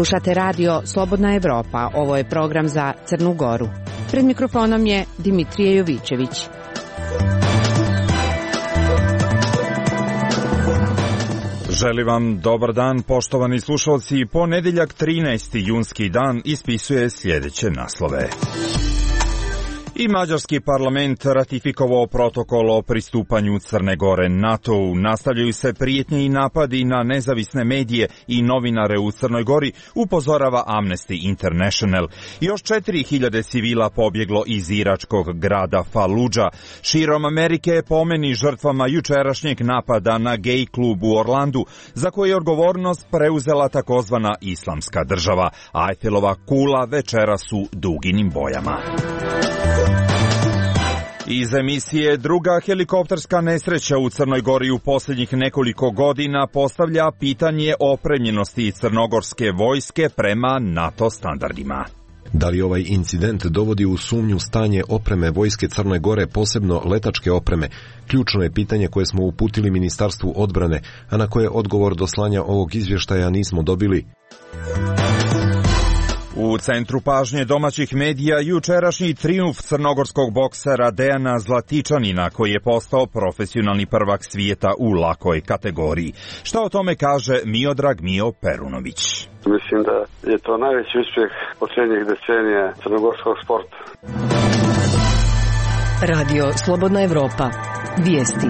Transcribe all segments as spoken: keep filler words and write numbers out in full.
Slušate radio Slobodna Evropa, ovo je program za Crnu Goru. Pred mikrofonom je Dimitrije Jovićević. Želim vam dobar dan, poštovani slušalci. Ponedeljak trinaesti junski dan ispisuje sljedeće naslove. I mađarski parlament ratifikovao protokol o pristupanju Crne Gore NATO-u. Nastavljaju se prijetnje i napadi na nezavisne medije i novinare u Crnoj Gori, upozorava Amnesty International. Još četiri hiljade civila pobjeglo iz iračkog grada Faludža. Širom Amerike je pomeni žrtvama jučerašnjeg napada na gej klub u Orlandu, za koje je odgovornost preuzela takozvana Islamska država. Ajfelova kula večeras u duginim bojama. Iz emisije druga helikopterska nesreća u Crnoj Gori u posljednjih nekoliko godina postavlja pitanje opremljenosti crnogorske vojske prema NATO standardima. Da li ovaj incident dovodi u sumnju stanje opreme vojske Crne Gore, posebno letačke opreme? Ključno je pitanje koje smo uputili Ministarstvu odbrane, a na koje odgovor do slanja ovog izvještaja nismo dobili. U centru pažnje domaćih medija jučerašnji trijumf crnogorskog boksera Dejana Zlatičanina, koji je postao profesionalni prvak svijeta u lakoj kategoriji. Šta o tome kaže Miodrag Mio Perunović? Mislim da je to najveći uspjeh posljednjih decenija crnogorskog sporta. Radio Slobodna Evropa. Vijesti.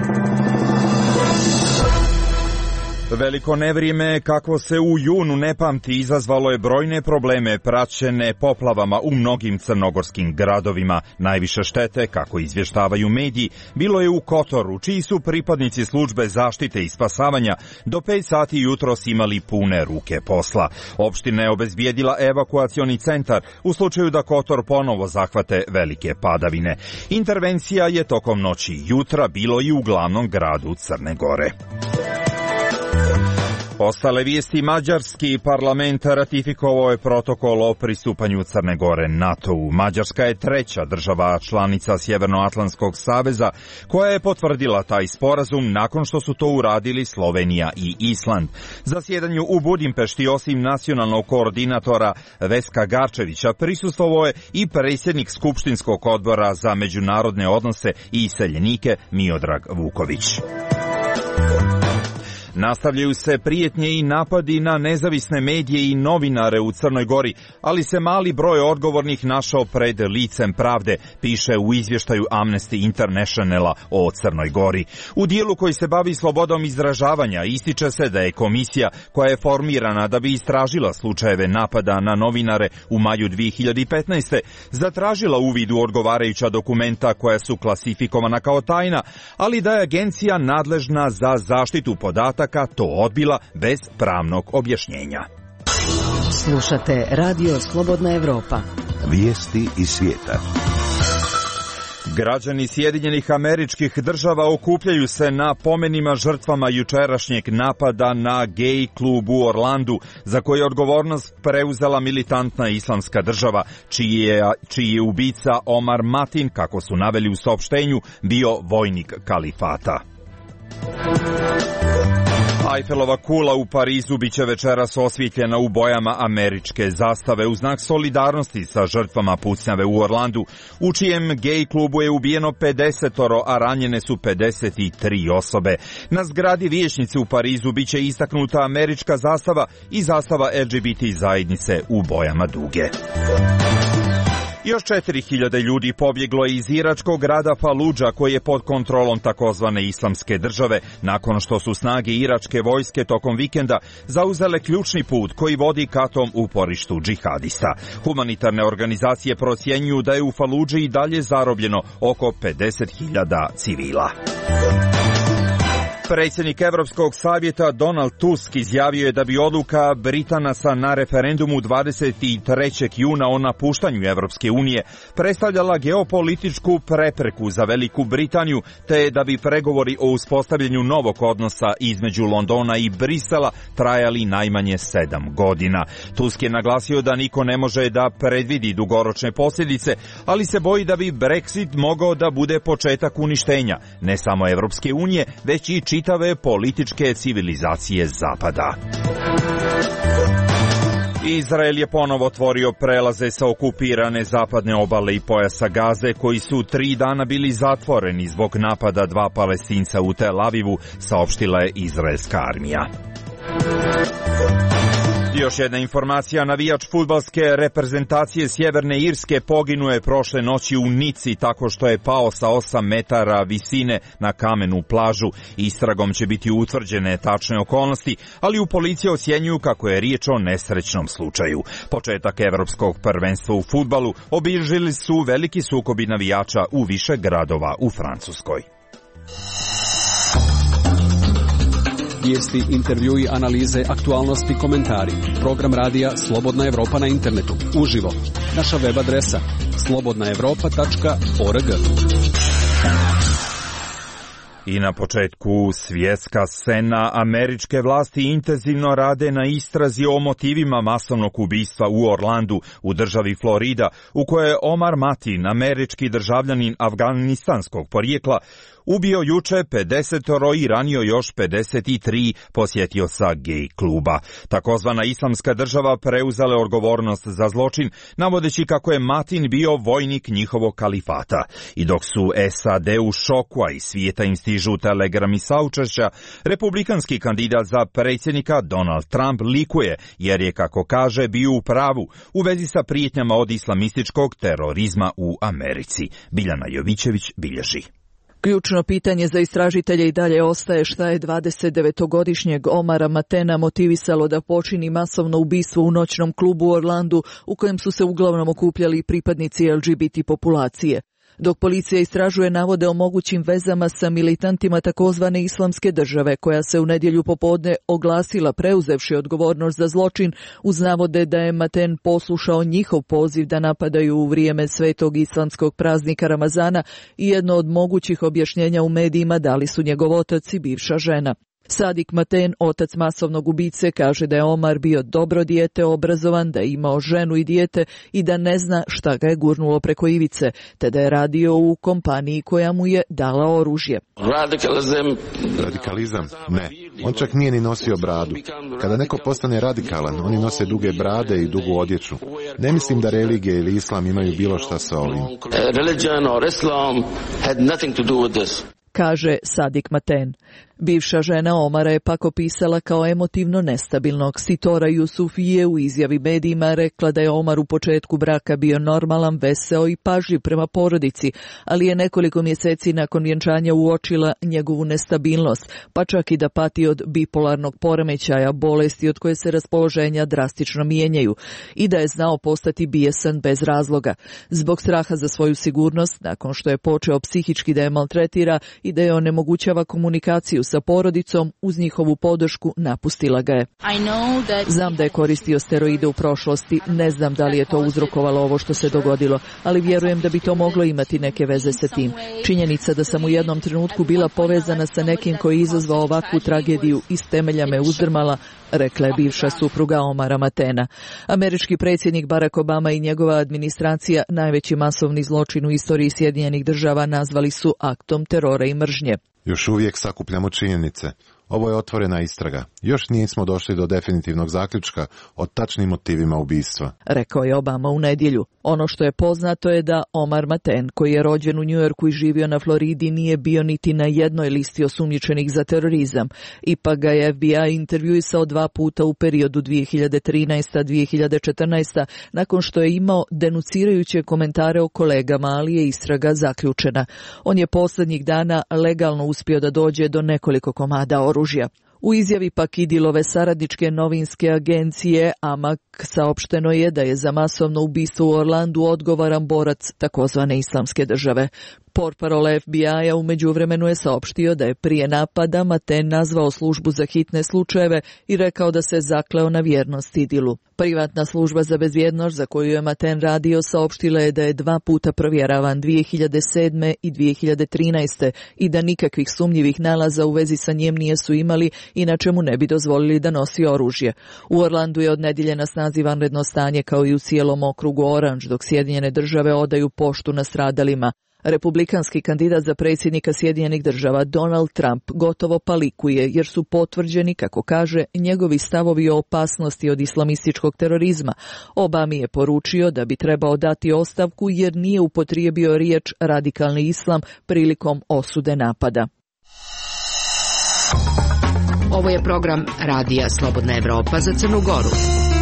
Veliko nevrijeme, kakvo se u junu ne pamti, izazvalo je brojne probleme praćene poplavama u mnogim crnogorskim gradovima. Najviše štete, kako izvještavaju mediji, bilo je u Kotoru, čiji su pripadnici službe zaštite i spasavanja do pet sati jutros imali pune ruke posla. Opština je obezbijedila evakuacioni centar u slučaju da Kotor ponovo zahvate velike padavine. Intervencija je tokom noći i jutra bilo i u glavnom gradu Crne Gore. Ostale vijesti. Mađarski parlament ratifikovao je protokol o pristupanju Crne Gore NATO-u. Mađarska je treća država članica Sjevernoatlantskog saveza koja je potvrdila taj sporazum nakon što su to uradili Slovenija i Island. Zasjedanju u Budimpešti osim nacionalnog koordinatora Veska Garčevića prisustvovao je i predsjednik Skupštinskog odbora za međunarodne odnose i iseljenike Miodrag Vuković. Nastavljaju se prijetnje i napadi na nezavisne medije i novinare u Crnoj Gori, ali se mali broj odgovornih našao pred licem pravde, piše u izvještaju Amnesty Internationala o Crnoj Gori. U dijelu koji se bavi slobodom izražavanja ističe se da je komisija koja je formirana da bi istražila slučajeve napada na novinare u maju dvije hiljade petnaeste. zatražila uvid u odgovarajuća dokumenta koja su klasifikovana kao tajna, ali da je agencija nadležna za zaštitu podataka to odbila bez pravnog objašnjenja. Slušate radio Slobodna Evropa. Vijesti iz svijeta. Građani Sjedinjenih Američkih Država okupljaju se na pomenima žrtvama jučerašnjeg napada na gej klub u Orlandu, za koji je odgovornost preuzela militantna Islamska država, čiji je, čiji je ubica Omar Matin, kako su naveli u saopštenju, bio vojnik kalifata. Ajfelova kula u Parizu biće večeras osvjetljena u bojama američke zastave u znak solidarnosti sa žrtvama pucnjave u Orlandu, u čijem gej klubu je ubijeno pedesetoro, a ranjene su pedeset tri osobe. Na zgradi vijećnice u Parizu biće istaknuta američka zastava i zastava L G B T zajednice u bojama duge. Još četiri hiljade ljudi pobjeglo iz iračkog grada Faludža, koji je pod kontrolom takozvane Islamske države, nakon što su snage iračke vojske tokom vikenda zauzele ključni put koji vodi ka tom uporištu džihadista. Humanitarne organizacije procjenjuju da je u Faludži i dalje zarobljeno oko pedeset hiljada civila. Predsjednik Evropskog savjeta Donald Tusk izjavio je da bi odluka Britanaca na referendumu dvadeset trećeg juna o napuštanju Evropske unije predstavljala geopolitičku prepreku za Veliku Britaniju, te da bi pregovori o uspostavljanju novog odnosa između Londona i Brisela trajali najmanje sedam godina. Tusk je naglasio da niko ne može da predvidi dugoročne posljedice, ali se boji da bi Brexit mogao da bude početak uništenja ne samo Evropske unije, već i čitave političke civilizacije Zapada. Izrael je ponovo otvorio prelaze sa okupirane zapadne obale i pojasa Gaze, koji su tri dana bili zatvoreni zbog napada dva Palestinca u Tel Avivu, saopštila je izraelska armija. Još jedna informacija, navijač fudbalske reprezentacije Sjeverne Irske poginuo je prošle noći u Nici tako što je pao sa osam metara visine na kamenu plažu. Istragom će biti utvrđene tačne okolnosti, ali u policiji ocjenjuju kako je riječ o nesrećnom slučaju. Početak evropskog prvenstva u fudbalu obilježili su veliki sukobi navijača u više gradova u Francuskoj. Vijesti, intervjui, analize, aktualnosti, komentari. Program radija Slobodna Evropa na internetu. Uživo. Naša web adresa slobodna evropa tačka org. I na početku svjetska scena, američke vlasti intenzivno rade na istrazi o motivima masovnog ubistva u Orlandu u državi Florida, u kojoj je Omar Mateen, američki državljanin afganistanskog porijekla, ubio juče pedesetoro i ranio još pedeset tri posjetioca gej kluba. Takozvana islamska država preuzela je odgovornost za zločin, navodeći kako je Mateen bio vojnik njihovog kalifata. I dok su S A D u šoku, a iz svijeta im stižu telegrami saučešća, republikanski kandidat za predsjednika Donald Trump likuje, jer je, kako kaže, bio u pravu u vezi sa prijetnjama od islamističkog terorizma u Americi. Biljana Jovićević bilježi. Ključno pitanje za istražitelje i dalje ostaje šta je dvadesetdevetogodišnjeg Omara Mateena motivisalo da počini masovno ubistvo u noćnom klubu u Orlandu, u kojem su se uglavnom okupljali pripadnici L G B T populacije. Dok policija istražuje navode o mogućim vezama sa militantima takozvane islamske države, koja se u nedjelju popodne oglasila preuzevši odgovornost za zločin, uz navode da je Mateen poslušao njihov poziv da napadaju u vrijeme svetog islamskog praznika Ramazana, i jedno od mogućih objašnjenja u medijima dali su njegov otac i bivša žena. Sadik Mateen, otac masovnog ubice, kaže da je Omar bio dobro dijete, obrazovan, da je imao ženu i dijete i da ne zna šta ga je gurnulo preko ivice, te da je radio u kompaniji koja mu je dala oružje. Radikalizam? Ne. On čak nije ni nosio bradu. Kada neko postane radikalan, oni nose duge brade i dugu odjeću. Ne mislim da religija ili islam imaju bilo šta sa ovim. Kaže Sadik Mateen. Bivša žena Omara je pak opisala kao emotivno nestabilnog. Sitora Jusufije u izjavi medijima rekla da je Omar u početku braka bio normalan, veseo i pažljiv prema porodici, ali je nekoliko mjeseci nakon vjenčanja uočila njegovu nestabilnost, pa čak i da pati od bipolarnog poremećaja, bolesti od koje se raspoloženja drastično mijenjaju, i da je znao postati bijesan bez razloga. Zbog straha za svoju sigurnost, nakon što je počeo psihički da je maltretira i da je onemogućava komunikaciju sa porodicom, uz njihovu podršku napustila ga je. Znam da je koristio steroide u prošlosti, ne znam da li je to uzrokovalo ovo što se dogodilo, ali vjerujem da bi to moglo imati neke veze sa tim. Činjenica da sam u jednom trenutku bila povezana sa nekim koji je izazvao ovakvu tragediju iz temelja me uzdrmala, rekla je bivša supruga Omara Mateena. Američki predsjednik Barack Obama i njegova administracija najveći masovni zločin u istoriji Sjedinjenih država nazvali su aktom terora i mržnje. Još uvijek sakupljamo činjenice. Ovo je otvorena istraga. Još nismo došli do definitivnog zaključka o tačnim motivima ubistva, rekao je Obama u nedjelju. Ono što je poznato je da Omar Mateen, koji je rođen u Njujorku i živio na Floridi, nije bio niti na jednoj listi osumnjičenih za terorizam. Ipak ga je F B I intervjuisao dva puta u periodu dvije hiljade trinaesta do dvije hiljade četrnaeste. nakon što je imao denucirajuće komentare o kolegama, ali je istraga zaključena. On je posljednjih dana legalno uspio da dođe do nekoliko komada oružja. U izjavi pak Idilove saradničke novinske agencije A M A C saopšteno je da je za masovno ubistvo u Orlandu odgovoran borac takozvane islamske države. Portparol F B I-a u međuvremenu je saopštio da je prije napada Mateen nazvao službu za hitne slučajeve i rekao da se zakleo na vjernost Idilu. Privatna služba za bezbjednost za koju je Mateen radio saopštila je da je dva puta provjeravan dvije hiljade sedme i dvije hiljade trinaeste i da nikakvih sumnjivih nalaza u vezi sa njim nijesu imali, inače mu ne bi dozvolili da nosi oružje. U Orlandu je od nedjelje na snazi vanredno stanje kao i u cijelom okrugu Orange, dok Sjedinjene države odaju poštu nastradalima. Republikanski kandidat za predsjednika Sjedinjenih država Donald Trump gotovo palikuje jer su potvrđeni, kako kaže, njegovi stavovi o opasnosti od islamističkog terorizma. Obami je poručio da bi trebao dati ostavku jer nije upotrijebio riječ radikalni islam prilikom osude napada. Ovo je program Radija Slobodna Evropa za Crnu Goru.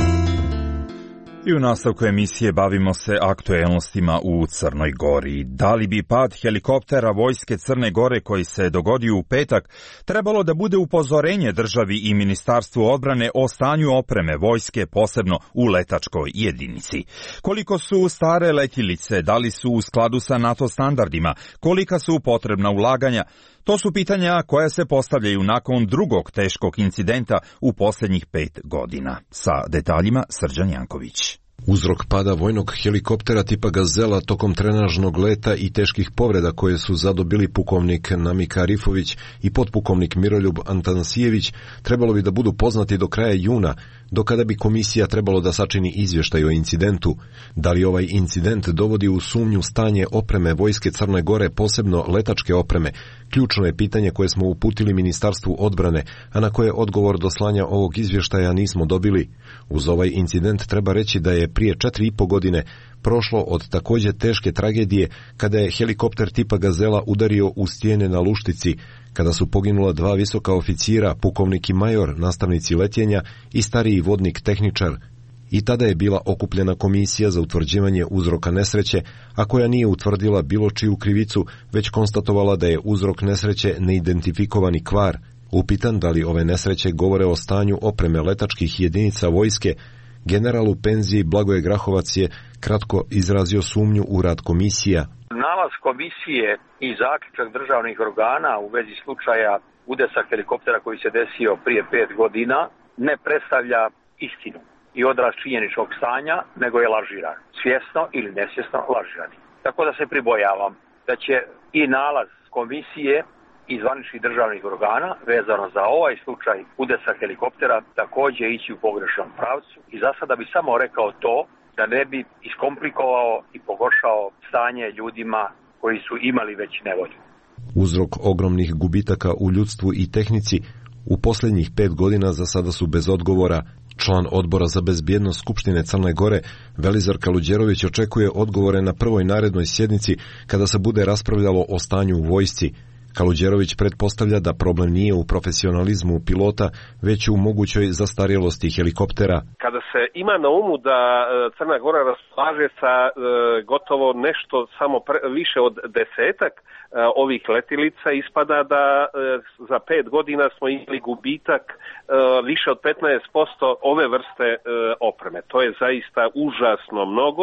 I u nastavku emisije bavimo se aktuelnostima u Crnoj Gori. Da li bi pad helikoptera vojske Crne Gore koji se dogodio u petak trebalo da bude upozorenje državi i Ministarstvu odbrane o stanju opreme vojske, posebno u letačkoj jedinici? Koliko su stare letjelice, da li su u skladu sa NATO standardima, kolika su potrebna ulaganja? To su pitanja koja se postavljaju nakon drugog teškog incidenta u posljednjih pet godina. Sa detaljima Srđan Janković. Uzrok pada vojnog helikoptera tipa Gazela tokom trenažnog leta i teških povreda koje su zadobili pukovnik Namika Arifović i potpukovnik Miroljub Antanasijević trebalo bi da budu poznati do kraja juna, do kada bi komisija trebalo da sačini izvještaj o incidentu. Da li ovaj incident dovodi u sumnju stanje opreme vojske Crne Gore, posebno letačke opreme? Ključno je pitanje koje smo uputili Ministarstvu odbrane, a na koje odgovor do slanja ovog izvještaja nismo dobili. Uz ovaj incident treba reći da je prije četiri i po godine prošlo od također teške tragedije kada je helikopter tipa Gazela udario u stijene na Luštici, kada su poginula dva visoka oficira, pukovnik i major, nastavnici letjenja i stariji vodnik tehničar. I tada je bila okupljena komisija za utvrđivanje uzroka nesreće, a koja nije utvrdila bilo čiju krivicu, već konstatovala da je uzrok nesreće neidentifikovani kvar. Upitan da li ove nesreće govore o stanju opreme letačkih jedinica vojske, general u penziji Blagoje Grahovac je kratko izrazio sumnju u rad komisija. Nalaz komisije i zaključak državnih organa u vezi slučaja udesa helikoptera koji se desio prije pet godina ne predstavlja istinu i odraz činjeničnog stanja, nego je lažiran. Svjesno ili nesvjesno lažiran. Tako da se pribojavam da će i nalaz komisije i zvaničnih državnih organa vezano za ovaj slučaj udesa helikoptera također ići u pogrešnom pravcu i za sada bi samo rekao to da ne bi iskomplikovao i pogoršao stanje ljudima koji su imali već nevolju. Uzrok ogromnih gubitaka u ljudstvu i tehnici u posljednjih pet godina za sada su bez odgovora. Član odbora za bezbjednost Skupštine Crne Gore, Velizar Kaluđerović, očekuje odgovore na prvoj narednoj sjednici kada se bude raspravljalo o stanju u vojsci. Kaluđerović pretpostavlja da problem nije u profesionalizmu pilota, već u mogućoj zastarjelosti helikoptera. Kada se ima na umu da Crna Gora raspolaže sa e, gotovo nešto samo pre, više od desetak e, ovih letilica, ispada da e, za pet godina smo imali gubitak e, više od petnaest posto ove vrste e, opreme. To je zaista užasno mnogo.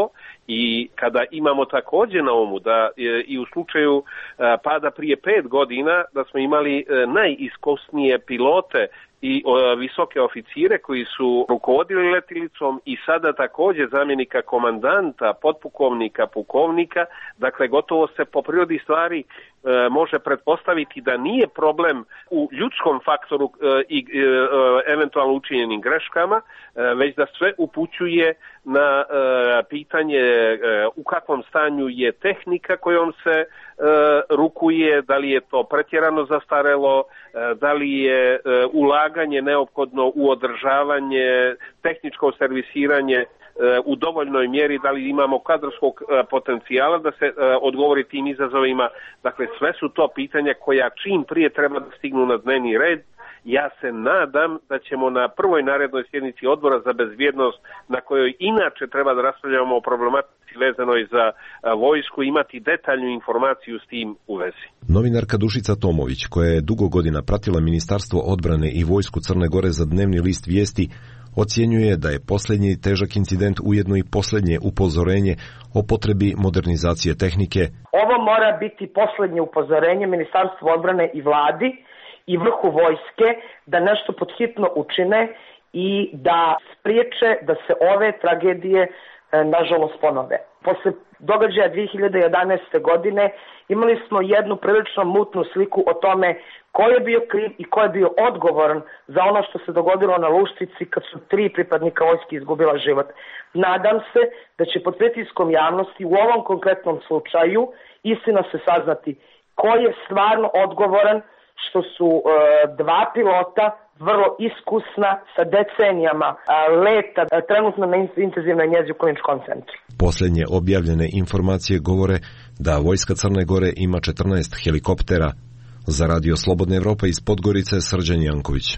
I kada imamo također na umu da e, i u slučaju e, pada prije pet godina da smo imali e, najiskusnije pilote i o, visoke oficire koji su rukovodili letilicom i sada također zamjenika komandanta, potpukovnika, pukovnika, dakle gotovo se po prirodi stvari e, može pretpostaviti da nije problem u ljudskom faktoru e, i e, eventualno učinjenim greškama, e, već da sve upućuje na e, pitanje e, u kakvom stanju je tehnika kojom se e, rukuje, da li je to pretjerano zastarelo, e, da li je e, ulaganje neophodno u održavanje, tehničko servisiranje e, u dovoljnoj mjeri, da li imamo kadrovskog e, potencijala da se e, odgovori tim izazovima. Dakle, sve su to pitanja koja čim prije treba da stignu na dnevni red. Ja se nadam da ćemo na prvoj narednoj sjednici odbora za bezbjednost, na kojoj inače treba da raspravljamo o problematici vezanoj za vojsku, imati detaljnu informaciju s tim u vezi. Novinarka Dušica Tomović, koja je dugo godina pratila Ministarstvo odbrane i vojsku Crne Gore za dnevni list Vijesti, ocjenjuje da je posljednji težak incident ujedno i posljednje upozorenje o potrebi modernizacije tehnike. Ovo mora biti posljednje upozorenje Ministarstvu odbrane i vladi i vrhu vojske da nešto podhitno učine i da spriječe da se ove tragedije e, nažalost ponove. Posle događaja dvije hiljade jedanaeste godine imali smo jednu prilično mutnu sliku o tome ko je bio kriv i ko je bio odgovoran za ono što se dogodilo na Luščici kad su tri pripadnika vojske izgubila život. Nadam se da će pod pritiskom javnosti u ovom konkretnom slučaju istina se saznati ko je stvarno odgovoran što su e, dva pilota vrlo iskusna sa decenijama a, leta a, trenutno na intenzivnoj njezi u kliničkom centru. Posljednje objavljene informacije govore da Vojska Crne Gore ima četrnaest helikoptera. Za Radio Slobodna Evropa iz Podgorice, Srđan Janković.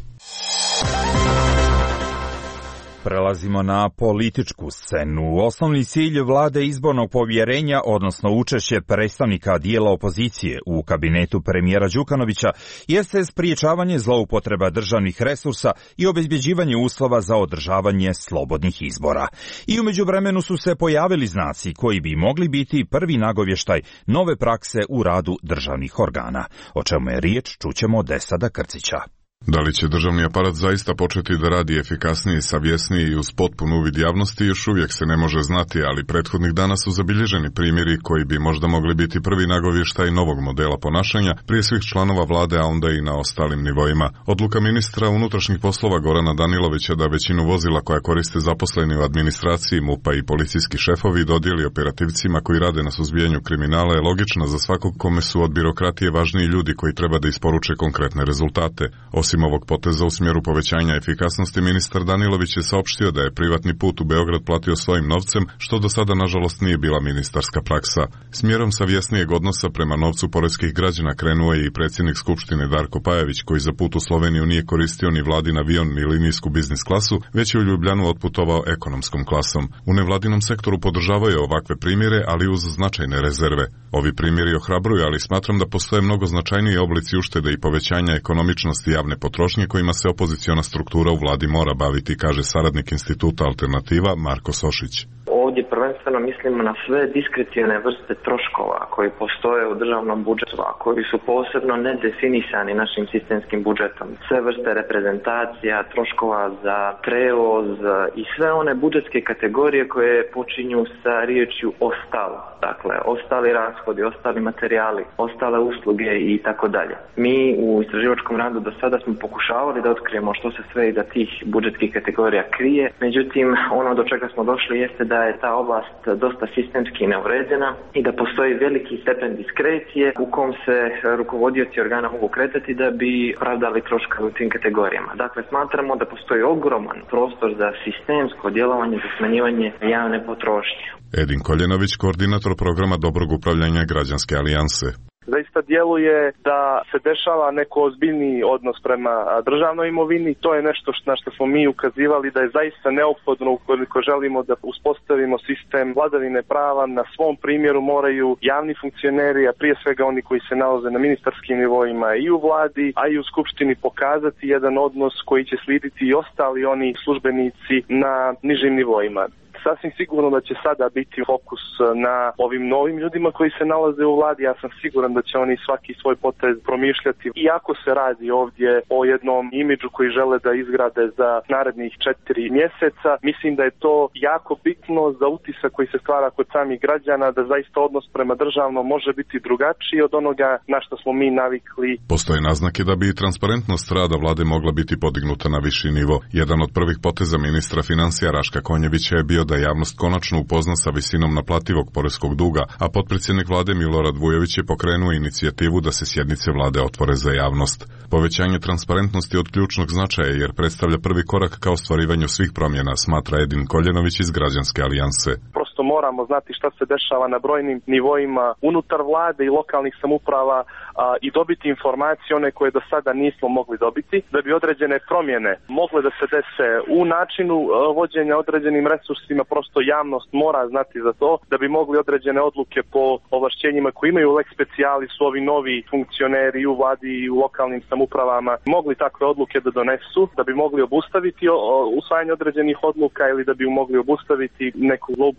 Prelazimo na političku scenu. Osnovni cilj vlade izbornog povjerenja, odnosno učešće predstavnika dijela opozicije u kabinetu premijera Đukanovića, jeste spriječavanje zloupotreba državnih resursa i obezbjeđivanje uslova za održavanje slobodnih izbora. I u međuvremenu su se pojavili znaci koji bi mogli biti prvi nagovještaj nove prakse u radu državnih organa. O čemu je riječ, čućemo od Esada Krcića. Da li će državni aparat zaista početi da radi efikasnije, savjesnije i uz potpun uvid javnosti još uvijek se ne može znati, ali prethodnih dana su zabilježeni primjeri koji bi možda mogli biti prvi nagovještaj novog modela ponašanja prije svih članova vlade, a onda i na ostalim nivoima. Odluka ministra unutrašnjih poslova Gorana Danilovića da većinu vozila koja koriste zaposleni u administraciji MUP-a i policijski šefovi dodijeli operativcima koji rade na suzbijanju kriminala je logična za svakog kome su od birokratije važniji ljudi koji treba da isporuče konkretne rezultate. Osim ovog poteza u smjeru povećanja efikasnosti, ministar Danilović je saopštio da je privatni put u Beograd platio svojim novcem, što do sada nažalost nije bila ministarska praksa. Smjerom savjesnijeg odnosa prema novcu poreskih građana krenuo je i predsjednik Skupštine Darko Pajević, koji za put u Sloveniju nije koristio ni vladin avion ni linijsku biznis klasu, već je u Ljubljanu otputovao ekonomskom klasom. U nevladinom sektoru podržavaju ovakve primjere, ali uz značajne rezerve. Ovi primjeri ohrabruju, ali smatram da postoje mnogo značajniji oblici uštede i povećanja ekonomičnosti javne potrošnje kojima se opoziciona struktura u vladi mora baviti, kaže saradnik Instituta Alternativa Marko Sošić. Ovdje prvenstveno mislimo na sve diskrecione vrste troškova koji postoje u državnom budžetu, a koji su posebno nedefinisani našim sistemskim budžetom. Sve vrste reprezentacija, troškova za prevoz i sve one budžetske kategorije koje počinju sa riječju ostalo. Dakle, ostali rashodi, ostali materijali, ostale usluge i tako dalje. Mi u istraživačkom radu do sada smo pokušavali da otkrijemo što se sve iza tih budžetskih kategorija krije. Međutim, ono do čega smo došli jeste da je ta oblast dosta sistemski neuređena i da postoji veliki stepen diskrecije u kom se rukovodioci organa mogu kretati da bi pravdali troškove u tim kategorijama. Dakle, smatramo da postoji ogroman prostor za sistemsko djelovanje, za smanjivanje javne potrošnje. Edin Koljenović, koordinator programa dobrog upravljanja Građanske alijanse. Zaista djeluje da se dešava neko ozbiljniji odnos prema državnoj imovini. To je nešto na što smo mi ukazivali da je zaista neophodno ukoliko želimo da uspostavimo sistem vladavine prava. Na svom primjeru moraju javni funkcioneri, a prije svega oni koji se nalaze na ministarskim nivoima i u vladi, a i u skupštini pokazati jedan odnos koji će slijediti i ostali oni službenici na nižim nivoima. Sasvim sigurno da će sada biti fokus na ovim novim ljudima koji se nalaze u vladi. Ja sam siguran da će oni svaki svoj potez promišljati. Iako se radi ovdje o jednom imidžu koji žele da izgrade za narednih četiri mjeseca, mislim da je to jako bitno za utisak koji se stvara kod samih građana, da zaista odnos prema državnom može biti drugačiji od onoga na što smo mi navikli. Postoje naznake da bi transparentnost rada vlade mogla biti podignuta na viši nivo. Jedan od prvih poteza ministra financija Raška Konjevića je bio da javnost konačno upozna sa visinom naplativog poreskog duga, a potpredsjednik vlade Milorad Vujović je pokrenuo inicijativu da se sjednice vlade otvore za javnost. Povećanje transparentnosti od ključnog značaja jer predstavlja prvi korak ka ostvarivanju svih promjena, smatra Edin Koljenović iz Građanske alijanse. Prosto moramo znati šta se dešava na brojnim nivoima unutar vlade i lokalnih samouprava a, i dobiti informacije one koje do sada nismo mogli dobiti, da bi određene promjene mogle da se dese u načinu a, vođenja određenim resursima. Prosto javnost mora znati za to da bi mogli određene odluke po ovlašćenjima koji imaju lex specialis su ovi novi funkcioneri u vladi i u lokalnim samoupravama mogli takve odluke da donesu, da bi mogli obustaviti usvajanje određenih odluka ili da bi mogli obustaviti neku zloupotrebu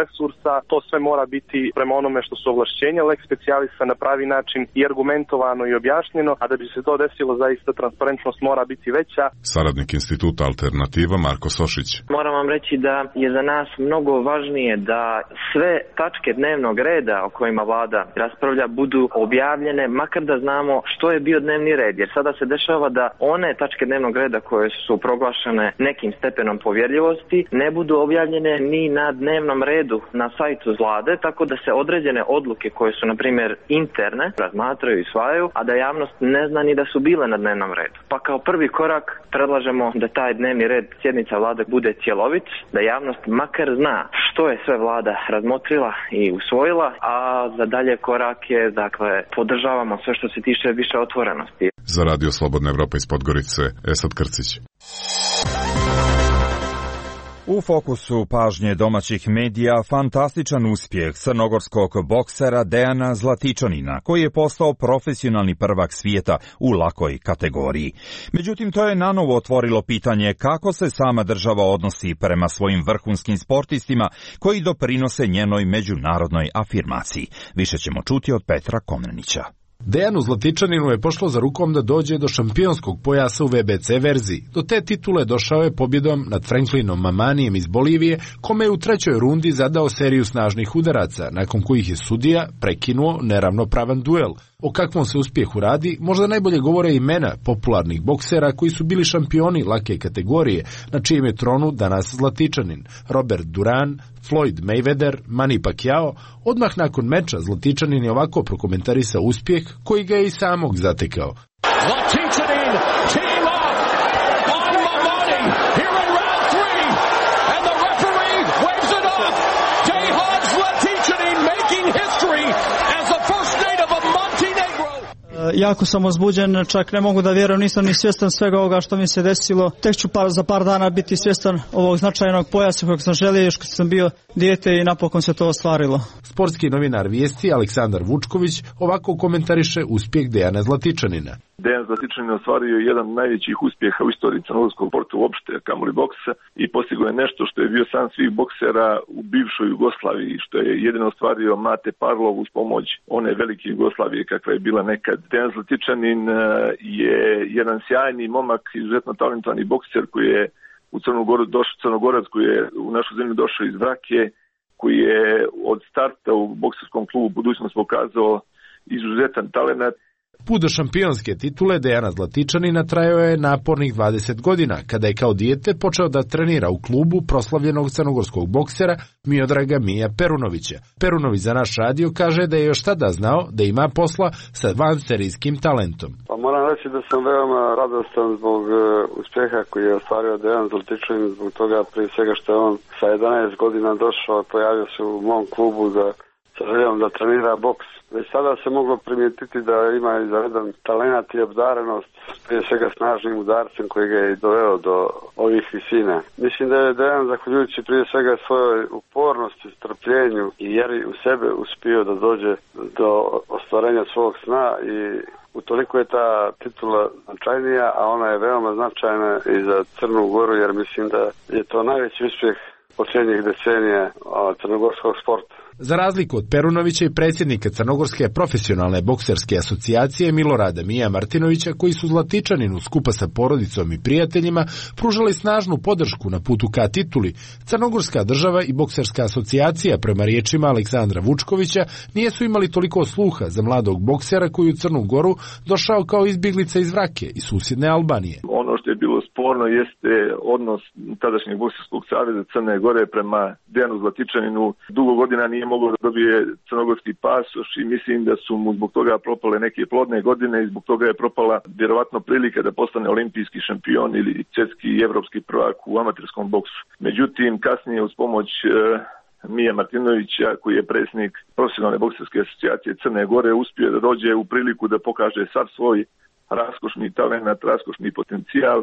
resursa, to sve mora biti prema onome što su ovlašćenja lex specialisa na pravi način i argumentovano i objašnjeno, a da bi se to desilo zaista transparentnost mora biti veća. Saradnik instituta Alternativa Marko Sošić. Moram vam reći da je za nas mnogo važnije da sve tačke dnevnog reda o kojima vlada raspravlja budu objavljene, makar da znamo što je bio dnevni red, jer sada se dešava da one tačke dnevnog reda koje su proglašene nekim stepenom povjerljivosti ne budu objavljene ni na dnevnom redu na sajtu vlade, tako da se određene odluke koje su na primjer interne razmatraju i usvajaju, a da javnost ne zna ni da su bile na dnevnom redu. Pa kao prvi korak predlažemo da taj dnevni red sjednica vlade bude cjelovit, da javnost makar zna što je sve vlada razmotrila i usvojila, a za dalje korak je, dakle, podržavamo sve što se tiče više otvorenosti. Za Radio Slobodna Evropa iz Podgorice, Esad Krcić. U fokusu pažnje domaćih medija fantastičan uspjeh crnogorskog boksera Dejana Zlatičanina, koji je postao profesionalni prvak svijeta u lakoj kategoriji. Međutim, to je nanovo otvorilo pitanje kako se sama država odnosi prema svojim vrhunskim sportistima koji doprinose njenoj međunarodnoj afirmaciji. Više ćemo čuti od Petra Komnenića. Dejanu Zlatičaninu je pošlo za rukom da dođe do šampionskog pojasa u V B C verziji. Do te titule došao je pobjedom nad Franklinom Mamanijem iz Bolivije, kome je u trećoj rundi zadao seriju snažnih udaraca, nakon kojih je sudija prekinuo neravnopravan duel. O kakvom se uspjehu radi, možda najbolje govore imena popularnih boksera koji su bili šampioni lake kategorije, na čijem je tronu danas Zlatičanin, Robert Duran, Floyd Mayweather, Manny Pacquiao. Odmah nakon meča Zlatičanin je ovako prokomentarisao uspjeh koji ga je i samog zatekao. Zlatičanin, team up on Mamani here in round three, and the referee waves it off. Dejan Zlatičanin making history as the first native of Montenegro. Jako sam uzbuđen, čak ne mogu da vjerujem, nisam ni svjestan svega ovoga što mi se desilo. Tek ću par, za par dana biti svjestan ovog značajnog pojasa kojeg sam želio još kad sam bio dijete i napokon se to ostvarilo. Sportski novinar Vijesti Aleksandar Vučković ovako komentariše uspjeh Dejana Zlatičanina. Dejan Zlatičanin ostvario je jedan od najvećih uspjeha u istoriji crnogorskog sporta uopšte, kamoli boksa, i postigao je nešto što je bio san svih boksera u bivšoj Jugoslaviji, što je jedino ostvario Mate Parlov uz pomoć one velike Jugoslavije kakva je bila nekad. Dejan Zlatičanin je jedan sjajni momak, izuzetno talentovani bokser koji je u Crnu Goru došao, Crnogorac koji je u našu zemlju došao iz Vrake, koji je od starta u bokserskom klubu Budućnost pokazao izuzetan talenat. Put do šampionske titule Dejana Zlatičanina trajao je napornih dvadeset godina, kada je kao dijete počeo da trenira u klubu proslavljenog crnogorskog boksera Miodraga Mija Perunovića. Perunović za naš radio kaže da je još tada znao da ima posla sa vanserijskim talentom. Pa moram reći da sam veoma radostan zbog uh, uspjeha koji je ostvario Dejan Zlatičanin, zbog toga prije svega što je on sa jedanaest godina došao, pojavio se u mom klubu da sa željom da trenira boks. Već sada se moglo primijetiti da ima izvanredan talenat i obdarenost, prije svega snažnim udarcem koji ga je doveo do ovih visina. Mislim da je Dejan, zahvaljujući prije svega svojoj upornosti, strpljenju i vjeri u sebe, uspio da dođe do ostvarenja svog sna i utoliko je ta titula značajnija, a ona je veoma značajna i za Crnu Goru, jer mislim da je to najveći uspjeh posljednjih decenija crnogorskog sporta. Za razliku od Perunovića i predsjednika Crnogorske profesionalne bokserske asocijacije Milorada Mija Martinovića, koji su Zlatičaninu skupa sa porodicom i prijateljima pružali snažnu podršku na putu ka tituli, Crnogorska država i bokserska asocijacija, prema riječima Aleksandra Vučkovića, nijesu imali toliko sluha za mladog boksera koji u Crnu Goru došao kao izbjeglica iz Vrake i susjedne Albanije. Ono što je bilo sporno jeste odnos tadašnjeg bokserskog saveza Crne Gore prema Dejanu Zlatičaninu. Dugo godina nije mogao da dobije crnogorski pasoš i mislim da su mu zbog toga propale neke plodne godine i zbog toga je propala vjerovatno prilika da postane olimpijski šampion ili svjetski i evropski prvak u amaterskom boksu. Međutim, kasnije uz pomoć e, Mija Martinovića, koji je predsjednik profesionalne bokserske asocijacije Crne Gore, uspio da dođe u priliku da pokaže sav svoj raskošni talenat, raskošni potencijal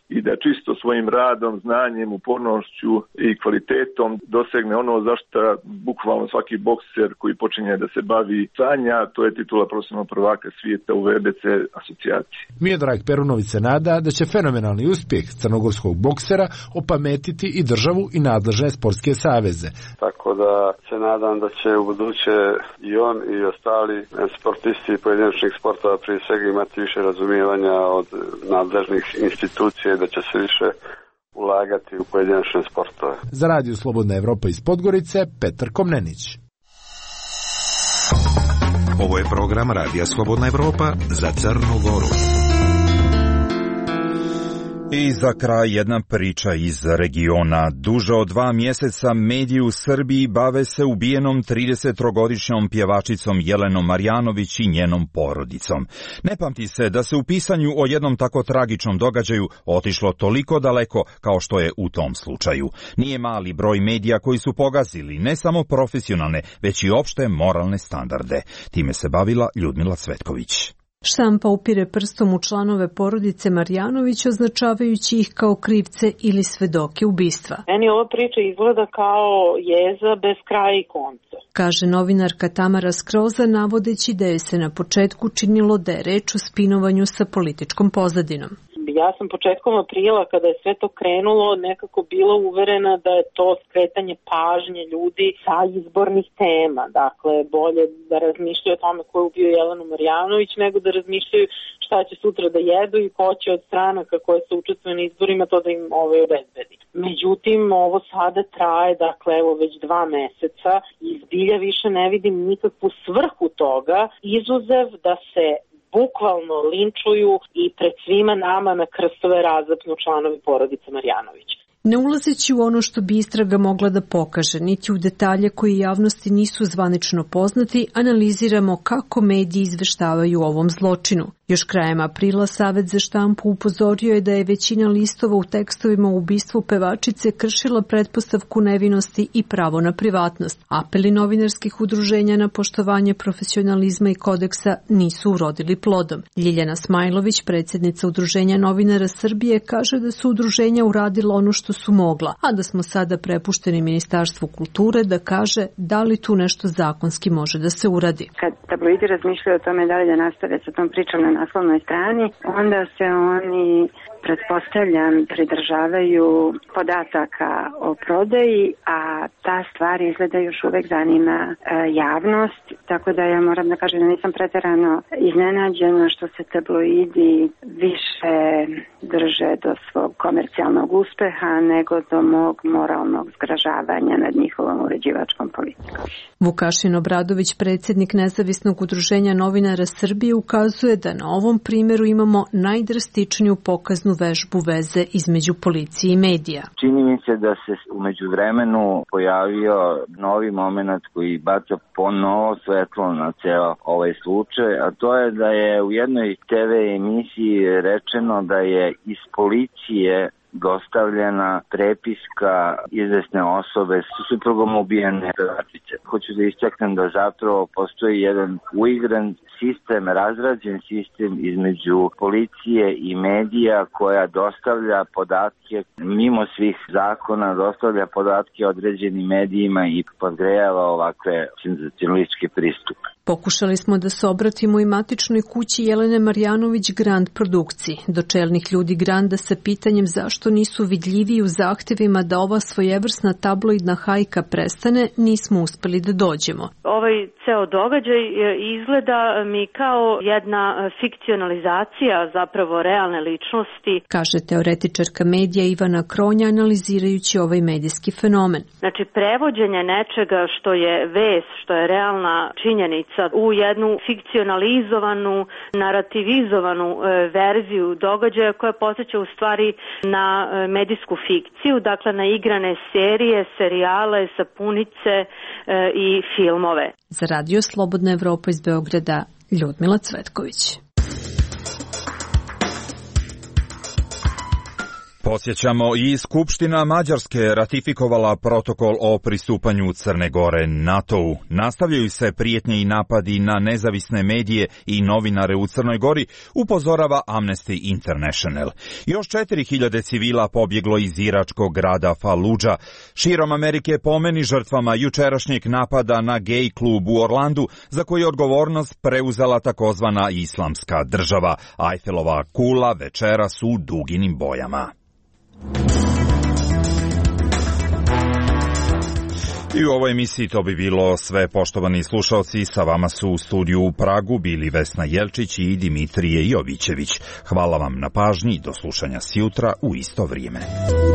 i da čisto svojim radom, znanjem, upornošću i kvalitetom dosegne ono zašto bukvalno svaki bokser koji počinje da se bavi sanja, to je titula profesionalnog prvaka svijeta u V B C asocijaciji. Miodrag Perunović se nada da će fenomenalni uspjeh crnogorskog boksera opametiti i državu i nadležne sportske saveze. Tako da se nadam da će u buduće i on i ostali sportisti pojedinačnih sportova prije svega imati više razumijevanja od nadležnih institucija i da će se više ulagati u pojedinačne sportove. Za Radio Slobodna Evropa iz Podgorice, Petar Komnenić. Ovo je program Radija Slobodna Evropa za Crnu Goru. I za kraj jedna priča iz regiona. Duže od dva mjeseca mediji u Srbiji bave se ubijenom tridesettrogodišnjom pjevačicom Jelenom Marjanović i njenom porodicom. Ne pamti se da se u pisanju o jednom tako tragičnom događaju otišlo toliko daleko kao što je u tom slučaju. Nije mali broj medija koji su pogazili ne samo profesionalne, već i opšte moralne standarde. Time se bavila Ljudmila Cvetković. Štampa upire prstom u članove porodice Marjanović, označavajući ih kao krivce ili svedoke ubistva. Meni ova priča izgleda kao jeza bez kraja i konca, kaže novinarka Tamara Skroza, navodeći da je se na početku činilo da je reč o spinovanju sa političkom pozadinom. Ja sam početkom aprila, kada je sve to krenulo, nekako bila uverena da je to skretanje pažnje ljudi sa izbornih tema. Dakle, bolje da razmišljaju o tome ko je ubio Jelenu Marjanović, nego da razmišljaju šta će sutra da jedu i ko će od stranaka koje su učestvuju na izborima to da im ovaj obezbedi. Međutim, ovo sada traje, dakle, evo već dva meseca i zbilja više ne vidim nikakvu svrhu toga, izuzev da se bukvalno linčuju i pred svima nama na krstove razapnu članovi porodice Marjanović. Ne ulazeći u ono što bi istraga mogla da pokaže, niti u detalje koji javnosti nisu zvanično poznati, analiziramo kako mediji izveštavaju o ovom zločinu. Još krajem aprila Savet za štampu upozorio je da je većina listova u tekstovima o ubistvu pevačice kršila pretpostavku nevinosti i pravo na privatnost. Apeli novinarskih udruženja na poštovanje profesionalizma i kodeksa nisu urodili plodom. Ljiljana Smajlović, predsjednica Udruženja novinara Srbije, kaže da su udruženja uradila ono što su mogla, a da smo sada prepušteni Ministarstvu kulture da kaže da li tu nešto zakonski može da se uradi. Kad tabloidi razmišljaju o tome da li da nastave sa tom pričom na naslovnoj strani, onda se oni, pretpostavljam, pridržavaju podataka o prodaji, a ta stvar izgleda još uvek zanima e, javnost, tako da ja moram da kažem da nisam preterano iznenađena što se tabloidi više drže do svog komercijalnog uspeha nego do mog moralnog zgražavanja nad njihovom uređivačkom politikom. Vukašin Obradović, predsjednik Nezavisnog udruženja novinara Srbije, ukazuje da na ovom primjeru imamo najdrastičniju pokaznu vežbu veze između policije i medija. Čini mi se da se u međuvremenu pojavio novi moment koji baca ponovo svetlo na ceo ovaj slučaj, a to je da je u jednoj te ve emisiji rečeno da je iz policije dostavljena prepiska izvesne osobe su suprugom ubijene pevačice. Hoću da istaknem da zapravo postoji jedan uigran sistem, razrađen sistem između policije i medija koja dostavlja podatke mimo svih zakona, dostavlja podatke određenim medijima i podgrejava ovakve senzacionalističke pristupe. Pokušali smo da se obratimo i matičnoj kući Jelene Marjanović Grand produkciji, do čelnih ljudi Granda sa pitanjem zašto nisu vidljiviji u zahtevima da ova svojevrsna tabloidna hajka prestane, nismo uspeli da dođemo. Ovaj ceo događaj izgleda mi kao jedna fikcionalizacija zapravo realne ličnosti, kaže teoretičarka medija Ivana Kronja analizirajući ovaj medijski fenomen. Znači prevođenje nečega što je vest, što je realna činjenica u jednu fikcionalizovanu, narativizovanu e, verziju događaja koja podsjeća u stvari na e, medijsku fikciju, dakle na igrane serije, serijale, sapunice e, i filmove. Za Radio Slobodna Evropa iz Beograda, Ljudmila Cvetković. Posjećamo i Skupština Mađarske ratifikovala protokol o pristupanju Crne Gore NATO-u. Nastavljaju se prijetnje i napadi na nezavisne medije i novinare u Crnoj Gori, upozorava Amnesty International. Još četiri hiljade civila pobjeglo iz iračkog grada Faludža. Širom Amerike pomeni žrtvama jučerašnjeg napada na gej klub u Orlandu, za koji je odgovornost preuzela takozvana Islamska država. Ajfelova kula večeras u duginim bojama. I u ovoj emisiji to bi bilo sve, poštovani slušalci. Sa vama su u studiju u Pragu bili Vesna Jelčić i Dimitrije Jovićević. Hvala vam na pažnji i do slušanja sjutra u isto vrijeme.